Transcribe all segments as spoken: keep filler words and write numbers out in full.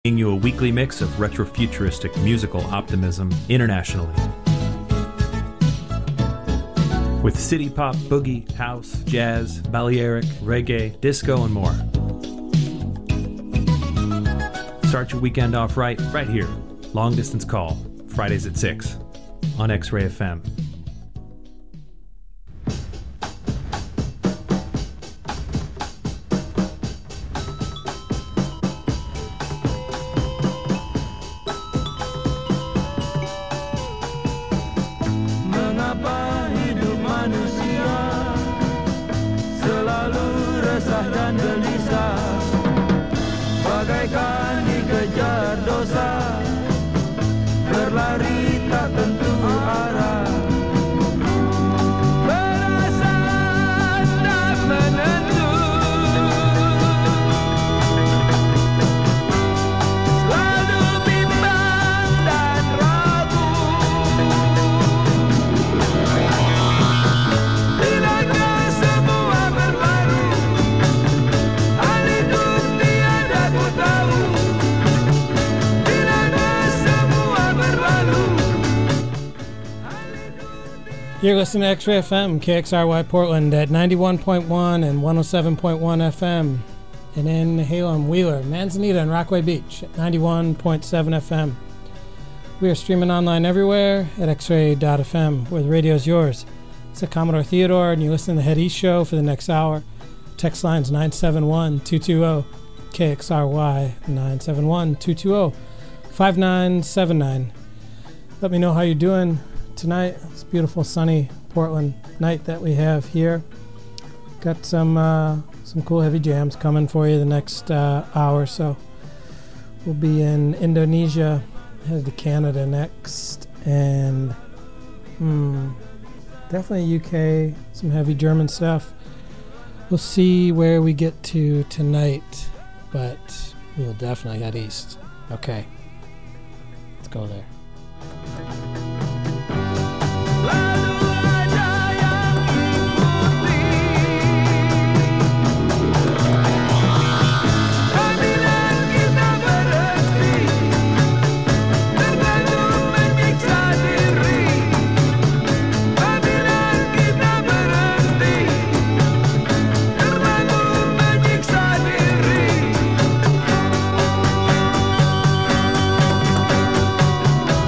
bringing you a weekly mix of retrofuturistic musical optimism internationally. With city pop, boogie, house, jazz, Balearic, reggae, disco, and more. Start your weekend off right, right here. Long Distance Call, Fridays at six on X-Ray F M. You're listening to X-Ray F M, K X R Y Portland at ninety-one point one and one oh seven point one F M. And in Halem, Wheeler, Manzanita, and Rockaway Beach at ninety-one point seven F M. We are streaming online everywhere at x ray dot f m, where the radio is yours. It's a Commodore Theodore, and you listen to the Head East Show for the next hour. Text line's nine seven one, two two zero, K X R Y, nine seven one, two two zero, five nine seven nine. Let me know how you're doing tonight. It's a beautiful sunny Portland night that we have here. Got some uh, some cool heavy jams coming for you the next uh, hour or so. We'll be in Indonesia, headed to Canada next, and hmm, definitely U K, some heavy German stuff. We'll see where we get to tonight, but we'll definitely head east. Okay, let's go there. We'll be right back.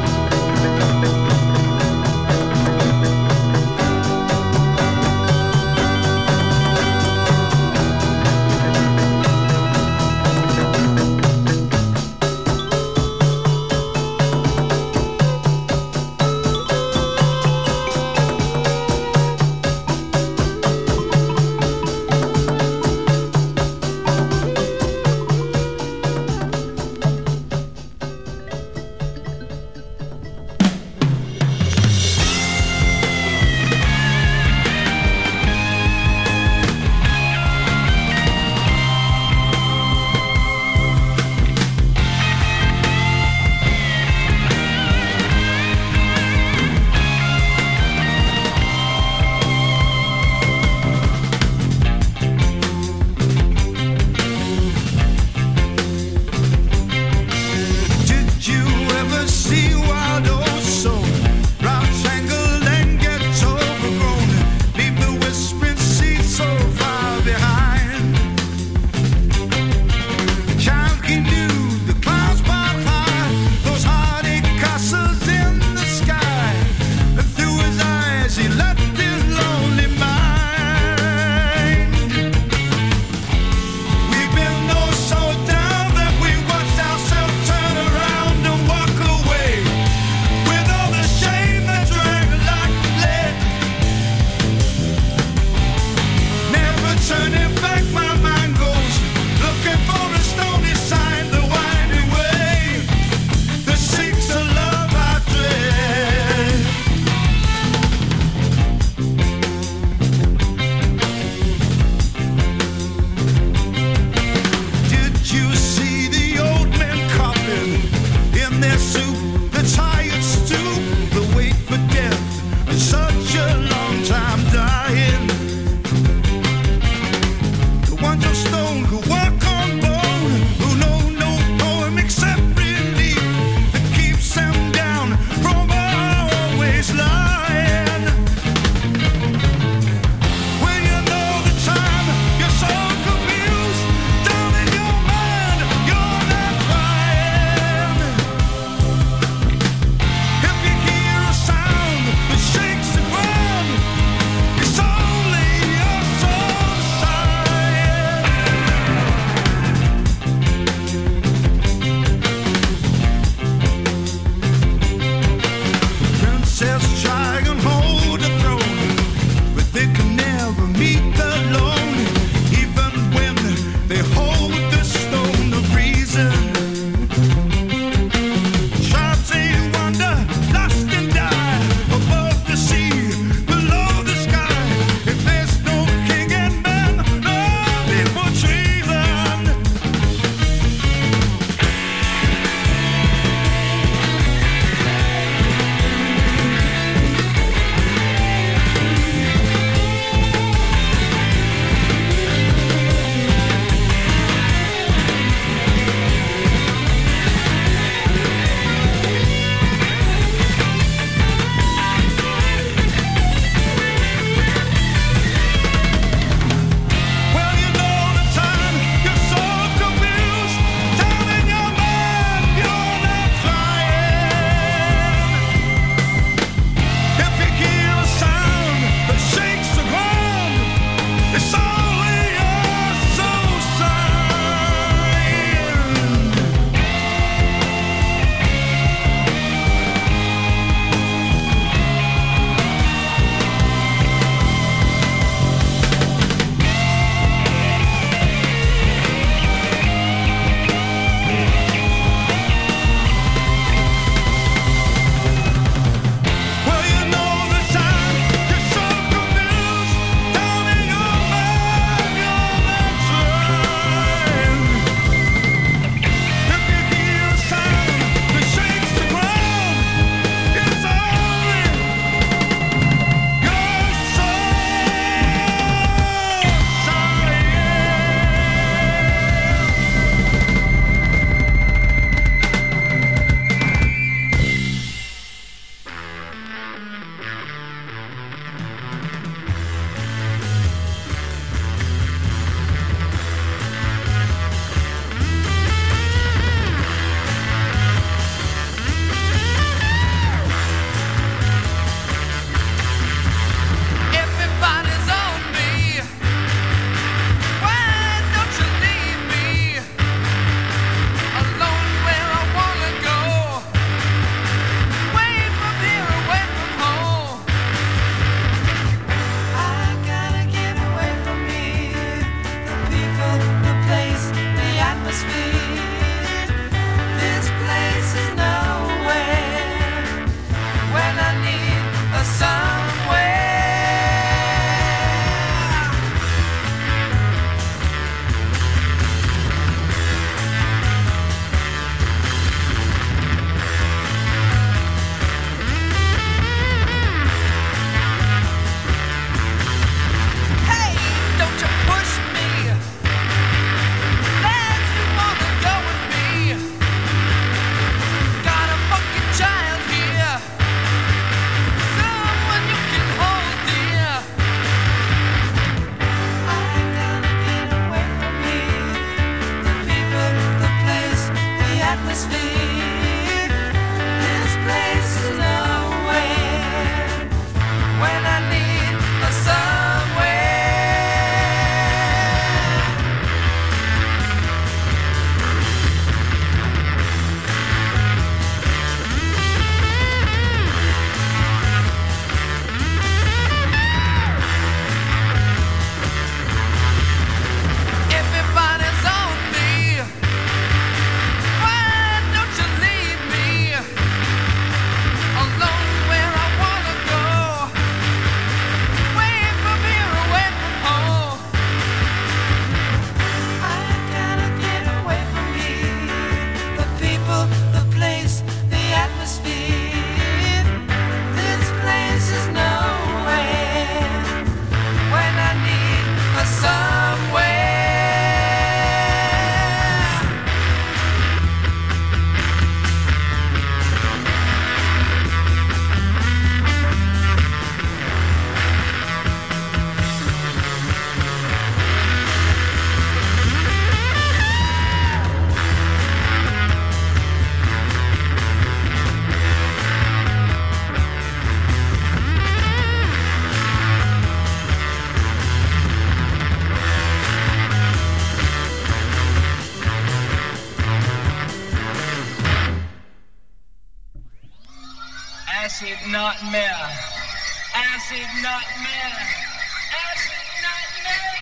Acid nightmare. Acid nightmare. Acid nightmare.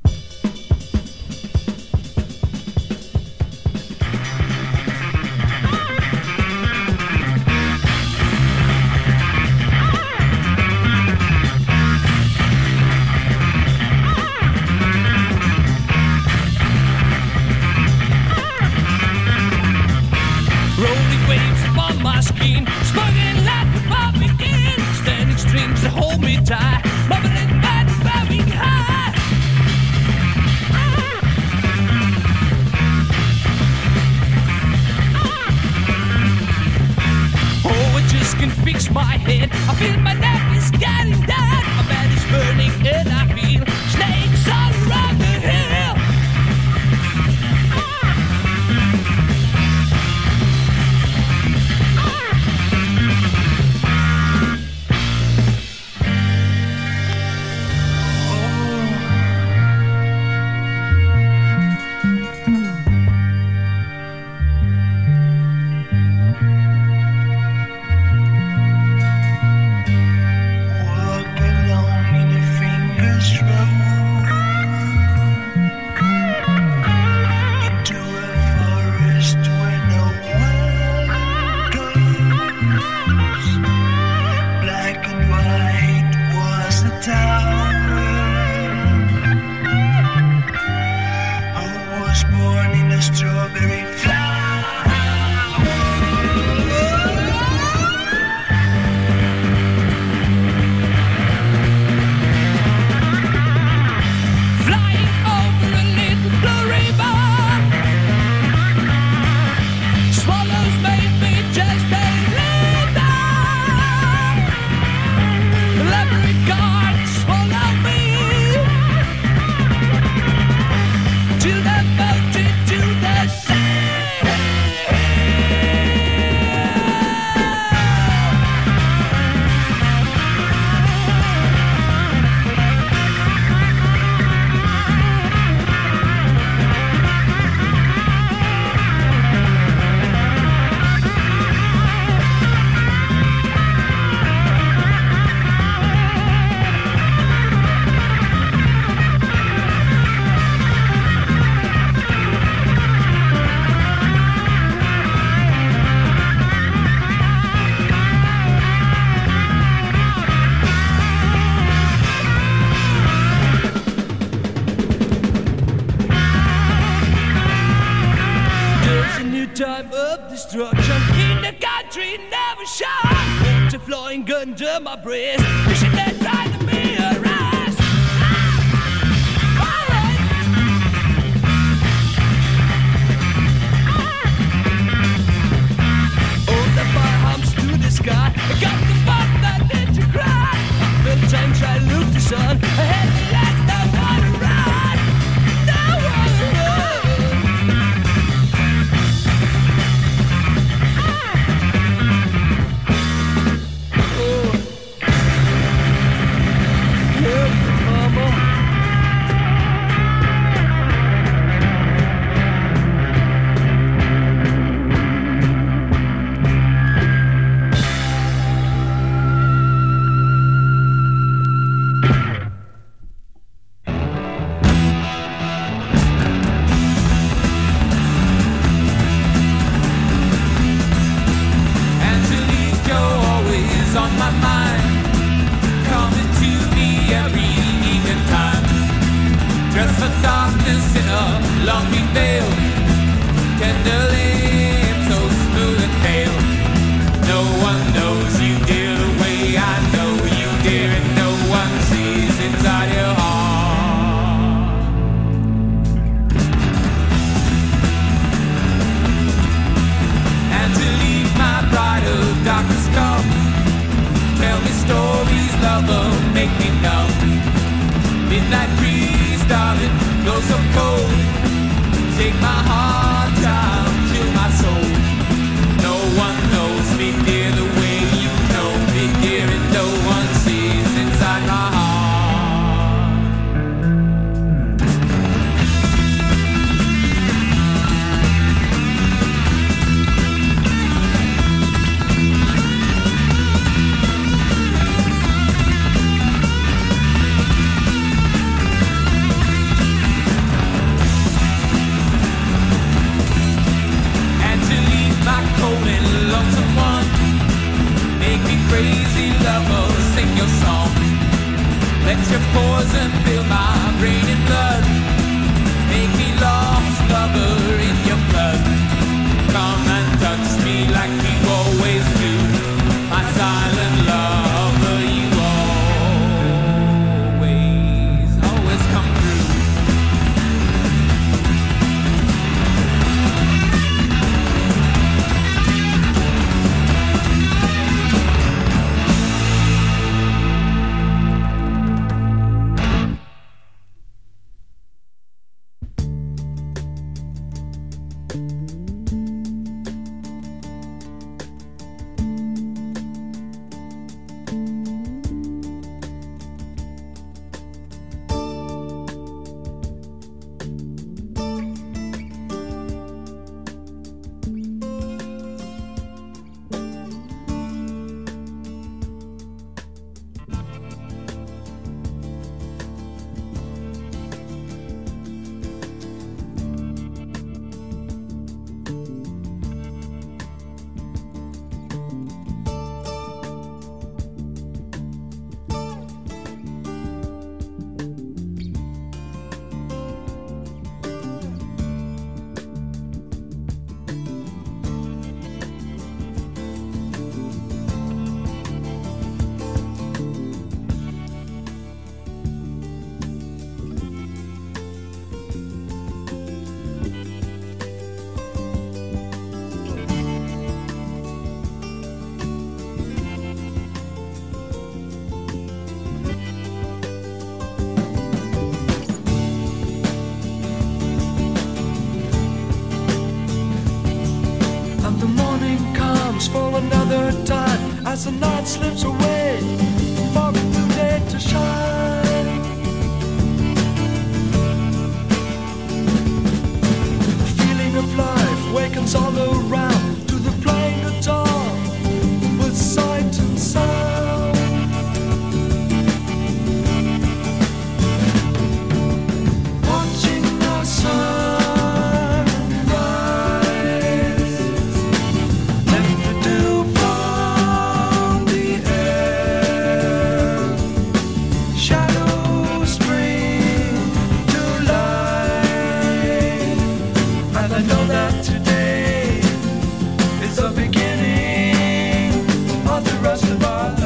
Rolling waves upon my skin, smoking like the bomb again. Standing strings that hold me tight, bubbling back, bubbling high. Oh, I just can't fix my head. I feel my neck is getting dead. My bed is burning and I feel snakes all around the hill. Time of destruction in the country never shot. Water flowing under my breast. You should let try to be a rise. Alright. Oh, the fire hums to the sky. I got the bump that did to cry. The times I look the sun. I had the last I wanna ride. No, I wanna run. my mind, coming to me every evening time. Dressed for darkness in a longing veil, tender lips so smooth and pale. No one knows you, dear, the way I know you, dear, and no one sees inside your heart. And to leave my bride of darkness come, tell me stories, lover, make me numb. Midnight breeze, darling, blow so cold, take my heart down, chill my soul. No one knows me, dear, the way you know me, dear, and no one sees inside my heart. Crazy lover, sing your song. Let your poison fill my brain and blood. Make me lost lover in your blood. Come and touch me like you always do. My silent lover, you always, always come through. As the night slips away, for a new day to shine. The feeling of life wakens all around to the playing guitar with sight and sound. Watching the sun rise, left to do from the air. Shadows spring to life, and I know that today is the beginning of the rest of our lives.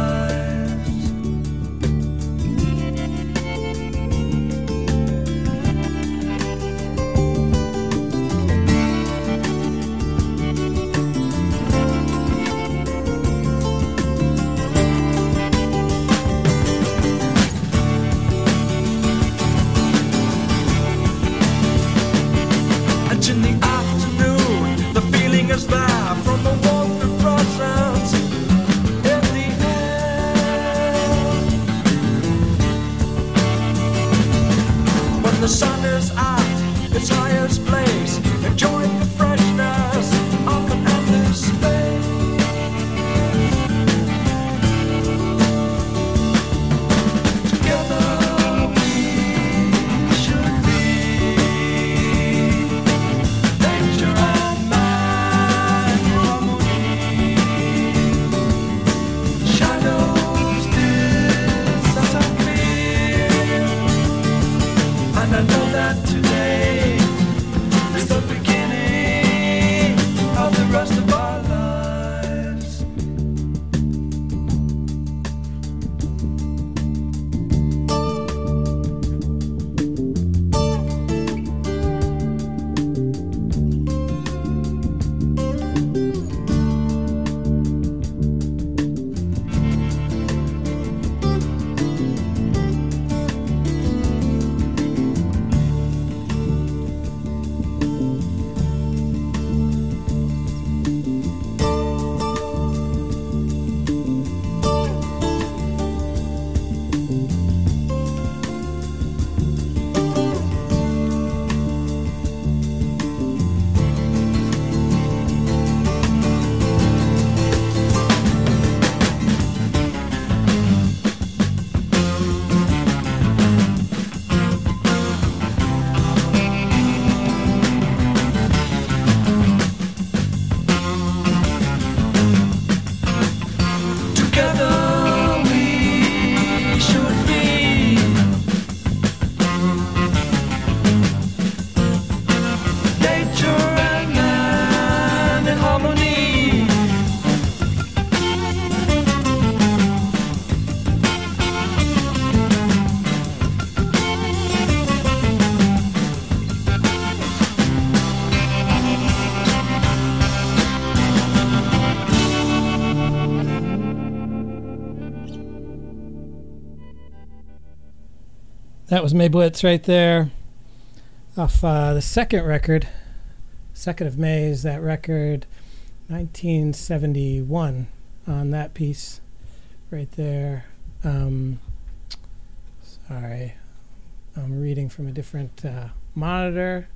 And in the afternoon, the feeling is there from the warmth of presence in the air. When the sun is at its highest place, enjoying the freshness of an endless space. Together we should be. Nature and man harmony. That was May Blitz right there off uh, the second record. second of May is that record, nineteen seventy-one on that piece right there. Um, sorry, I'm reading from a different uh, monitor.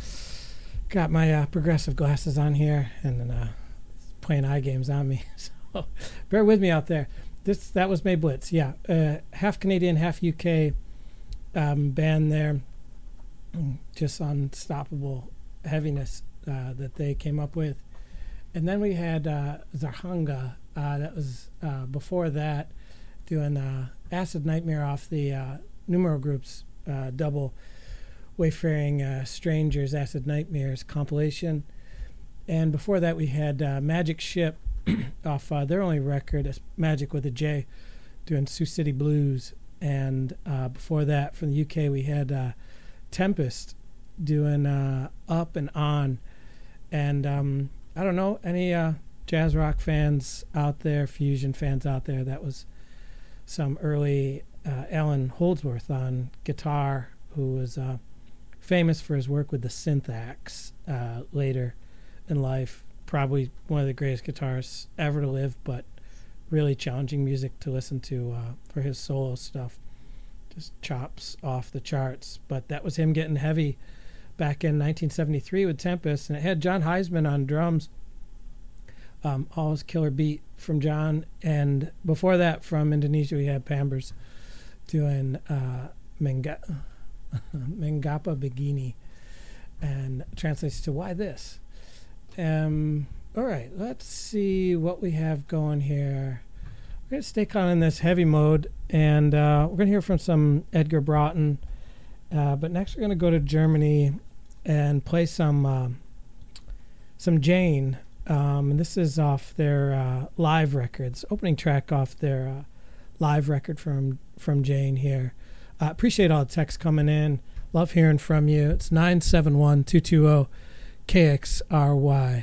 Got my uh, progressive glasses on here and then uh, playing eye games on me. So bear with me out there. This That was May Blitz, yeah. Uh, half Canadian, half U K um, band there. Just unstoppable heaviness uh, that they came up with. And then we had uh, Zarhanga. Uh, that was uh, before that, doing uh, Acid Nightmare off the uh, Numero Group's uh, double Wayfaring uh, Strangers Acid Nightmares compilation. And before that we had uh, Magic Ship off uh, their only record, Magic with a J, doing Sioux City Blues. And uh, before that, from the U K, we had uh, Tempest doing uh, Up and On. And um, I don't know, any uh, jazz rock fans out there, fusion fans out there, that was some early uh, Alan Holdsworth on guitar, who was uh, famous for his work with the Synthax uh, later in life. Probably one of the greatest guitarists ever to live, but really challenging music to listen to uh, for his solo stuff. Just chops off the charts. But that was him getting heavy back in nineteen seventy-three with Tempest, and it had John Heisman on drums. Um, always killer beat from John. And before that, from Indonesia, we had Pambers doing uh, Menga- Mengapa Begini, and translates to Why This? Um, all right, let's see what we have going here. We're going to stay kind of in this heavy mode, and uh, we're going to hear from some Edgar Broughton. Uh, but next we're going to go to Germany and play some uh, some Jane. Um, and this is off their uh, live records, opening track off their uh, live record from, from Jane here. Uh, appreciate all the texts coming in. Love hearing from you. It's nine seven one, two two zero, K X R Y.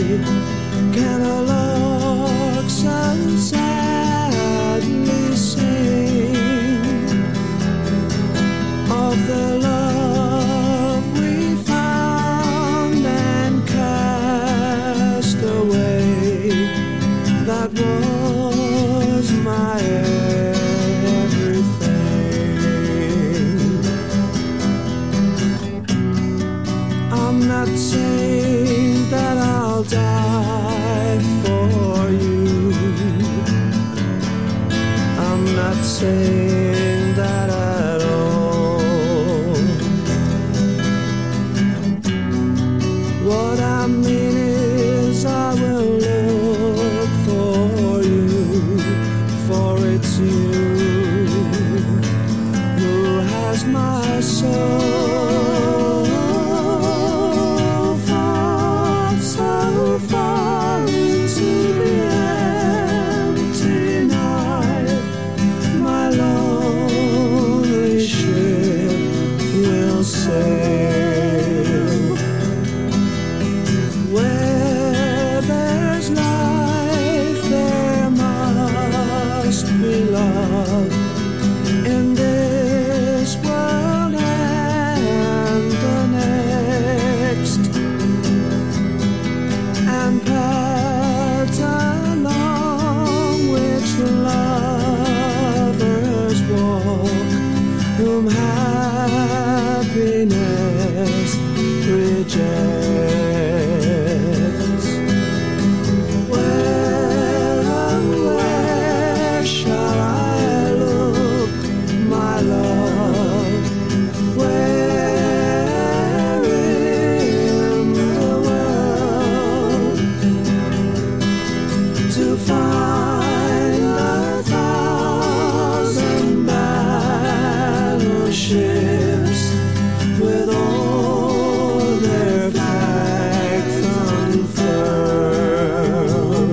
can a lark so sadly sing of the love we found and cast away, that was my everything. I'm not saying that I'll die for you, I'm not saying that at all. What I mean is I will look for you, for it's you who has my soul. Far, so far into the empty night, my lonely ship will sail. Where there's life, there must be love, in this world and the next, and paths along which lovers walk, whom happiness rejects. Where, oh, where shall I look, my love? Where in the world to find a thousand battleships with all their flags unfurled?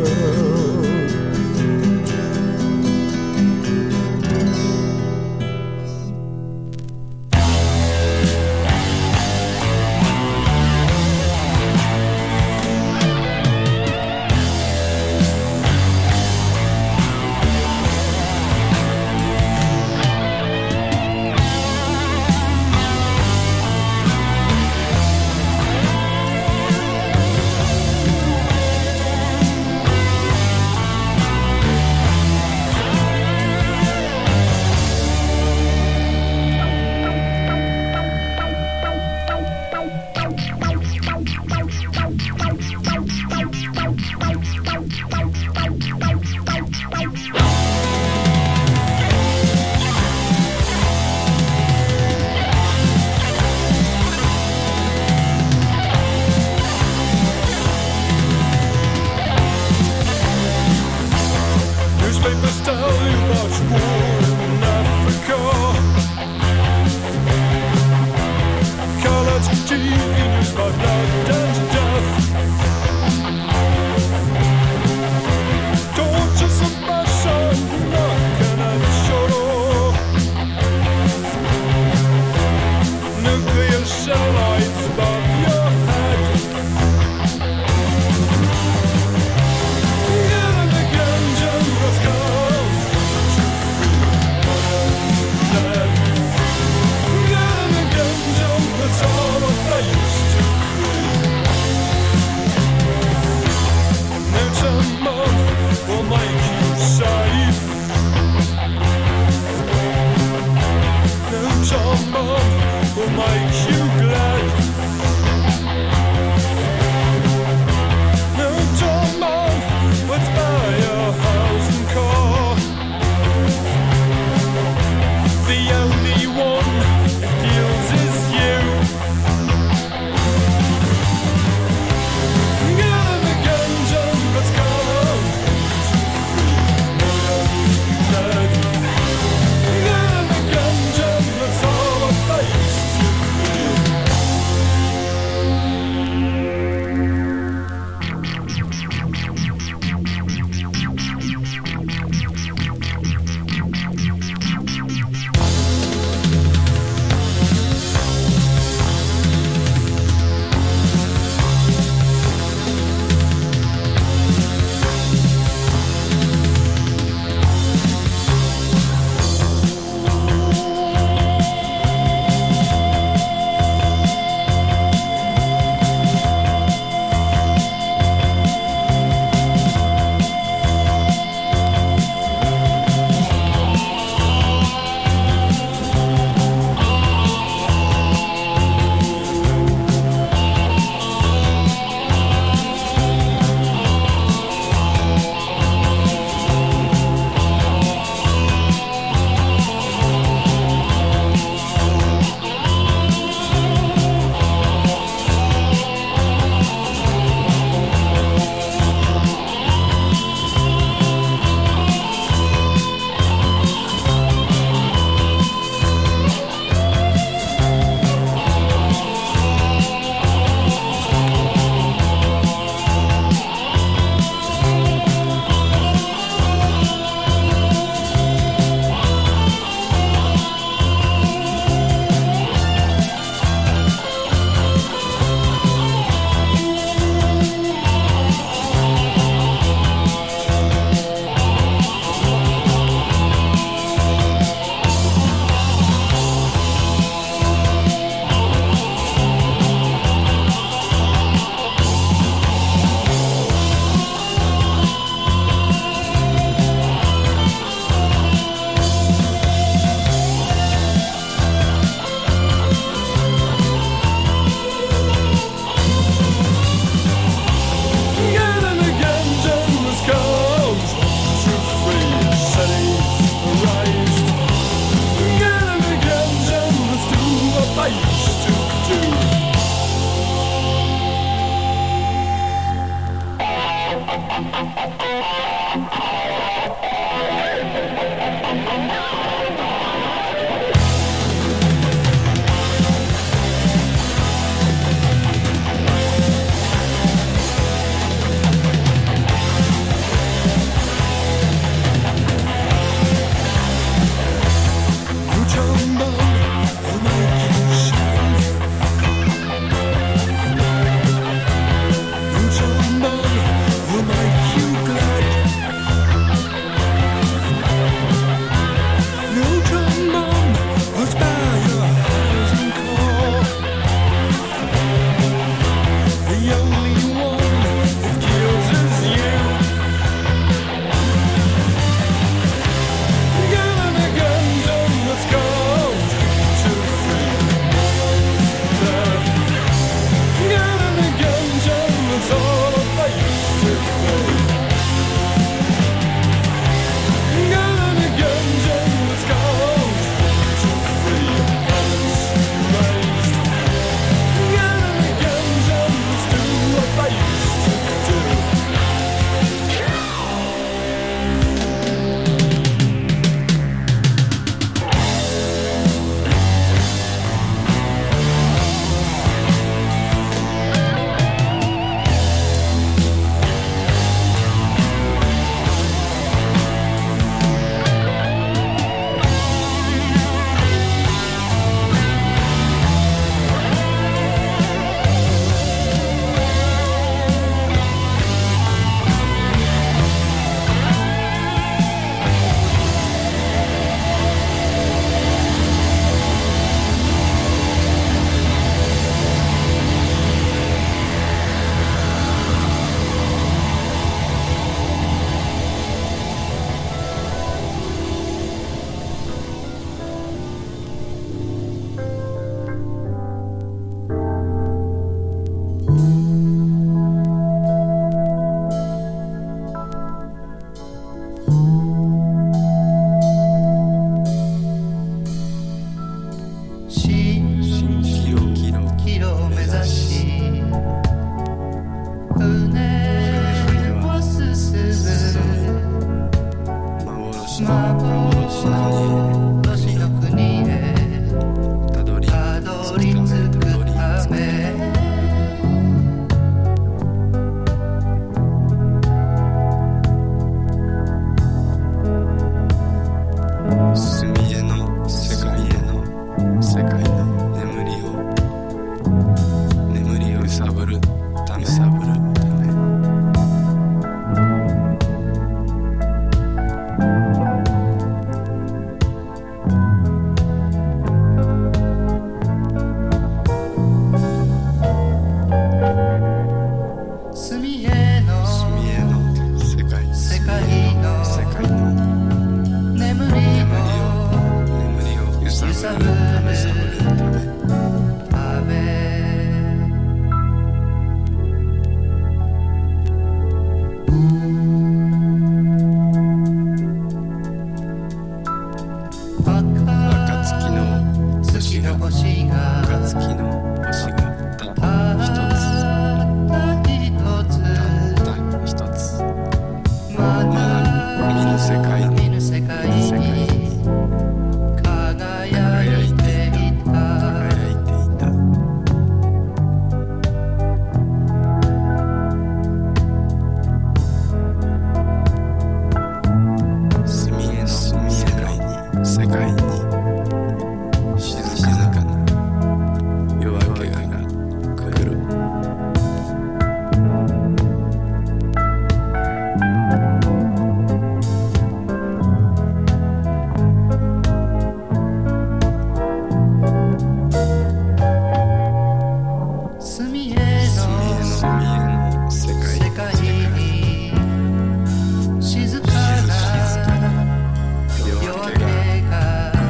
「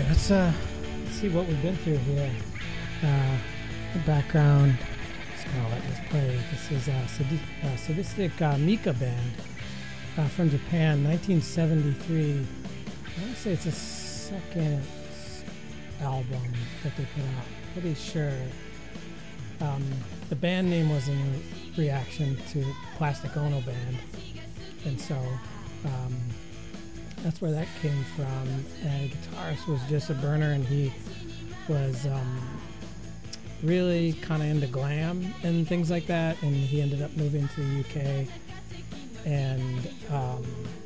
let's uh, let's see what we've been through here. Uh, the background. Just gonna let this play. This is uh, Sadi- uh, Sadistic uh, Mika Band uh, from Japan, nineteen seventy-three. I want to say it's a second album that they put out. Pretty sure. Um, the band name was in reaction to Plastic Ono Band, and so um, that's where that came from. And the guitarist was just a burner, and he was um, really kind of into glam and things like that, and he ended up moving to the U K and um,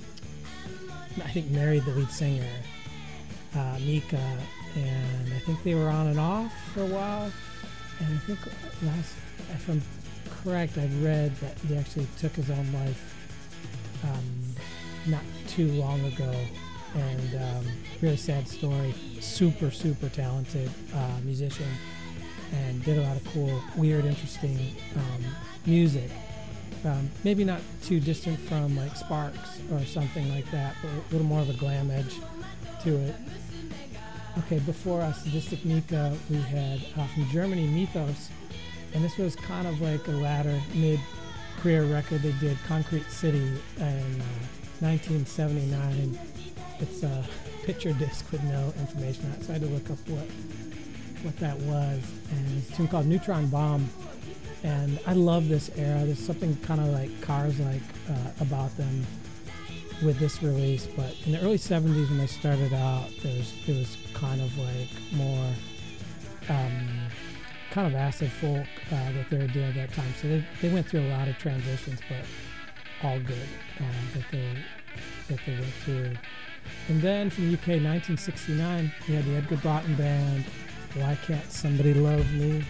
I think married the lead singer, uh, Mika, and I think they were on and off for a while. And I think last, if I'm correct, I'd read that he actually took his own life um, not too long ago. And um, really sad story. Super, super talented uh, musician, and did a lot of cool, weird, interesting um, music. Um, maybe not too distant from like Sparks or something like that, but a little more of a glam edge to it. Okay, before us, Sadistic Mika, we had uh, from Germany, Mythos, and this was kind of like a latter mid-career record. They did Concrete City in uh, nineteen seventy-nine. It's a picture disc with no information on it, so I had to look up what what that was. And it's a tune called Neutron Bomb, and I love this era. There's something kind of like Cars-like uh, about them with this release, but in the early seventies when they started out, there was it was kind of like more um, kind of acid folk uh, that they were doing at that time. So they, they went through a lot of transitions, but all good uh, that they that they went through. And then from U K, nineteen sixty-nine, we had the Edgar Broughton Band, Why Can't Somebody Love Me?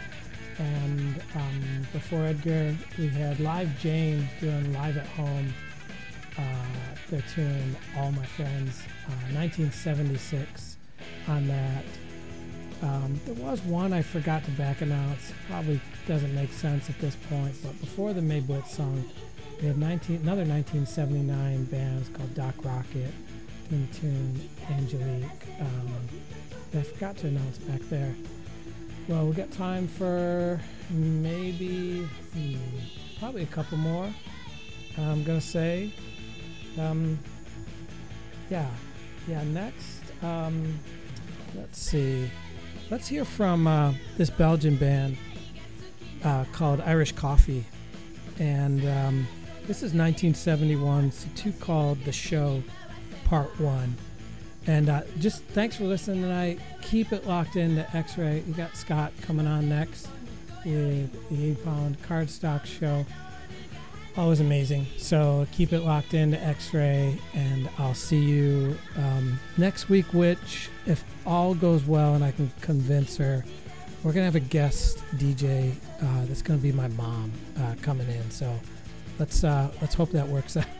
And um, before Edgar, we had Live Jane doing Live at Home. Uh, their tune All My Friends, uh, nineteen seventy-six on that. Um, there was one I forgot to back announce, probably doesn't make sense at this point, but before the May Blitz song, we had nineteen, another nineteen seventy-nine band called Doc Rocket, in tune Angelique. Um, I forgot to announce back there. Well, we got time for maybe, hmm, probably a couple more, I'm going to say. Um, yeah, yeah, next, um, let's see, let's hear from uh, this Belgian band uh, called Irish Coffee, and um, this is nineteen seventy-one, it's a tune called The Show, Part one, and uh, just thanks for listening tonight. Keep it locked into X-Ray. You got Scott coming on next with the eight pound cardstock show. Always amazing. So keep it locked into X-Ray, and I'll see you um, next week, which, if all goes well and I can convince her, we're going to have a guest D J uh, that's going to be my mom uh, coming in. So let's uh, let's hope that works out.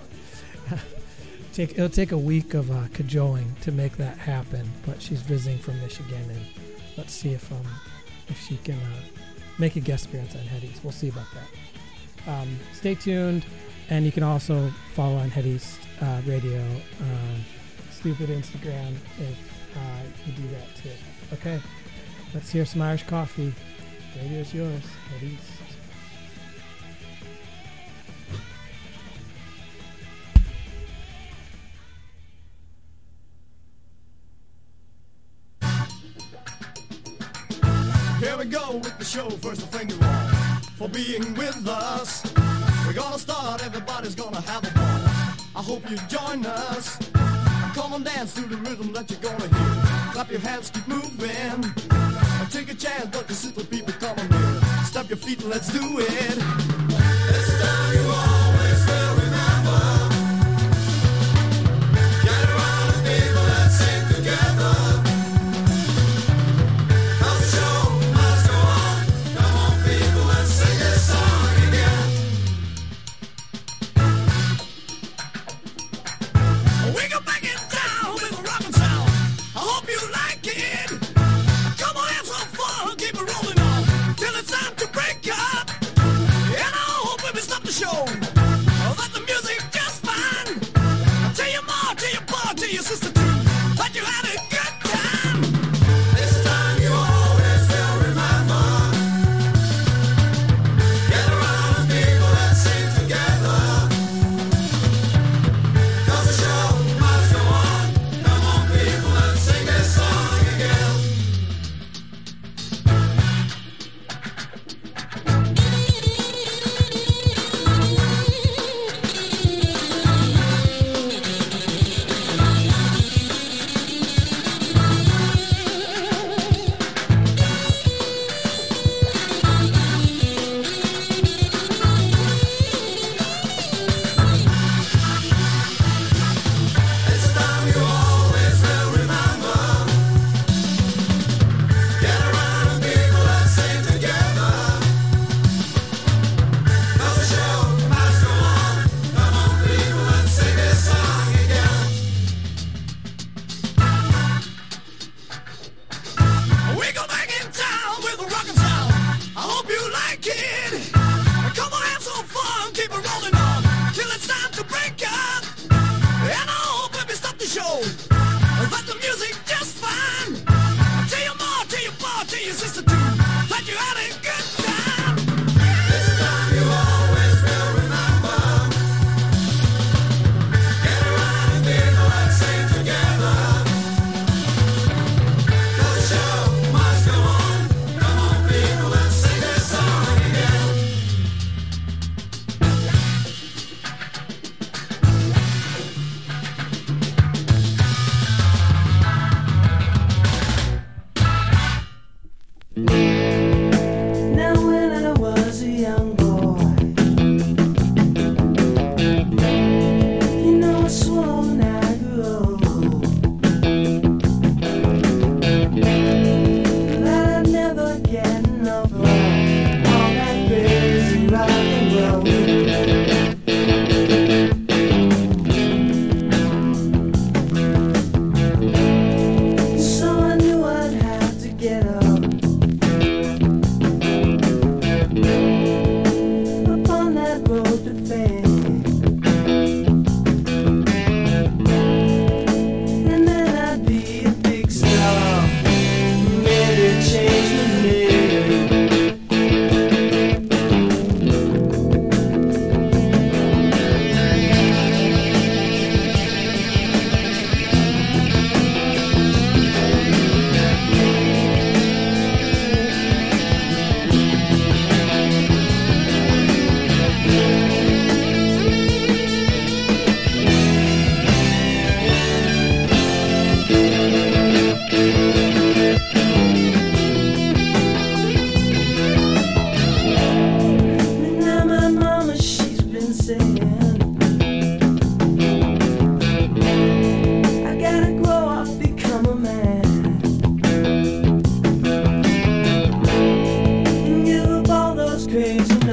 take, it'll take a week of uh, cajoling to make that happen, but she's visiting from Michigan, and let's see if um, if she can uh, make a guest appearance on Headies. We'll see about that. Um, stay tuned, and you can also follow on Head East uh, Radio, um, stupid Instagram if uh, you do that too. Okay, let's hear some Irish Coffee. Radio's yours, Head East. Here we go with the show, first a finger roll for being with us. We're gonna start, everybody's gonna have a ball. I hope you join us. Come on, dance to the rhythm that you're gonna hear. Clap your hands, keep moving. Take a chance, but the simple people come on here. Stop your feet and let's do it. This time you always will remember. Gather around the people, let's sing together. Keep it rolling on till it's time to break up. And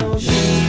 no shame.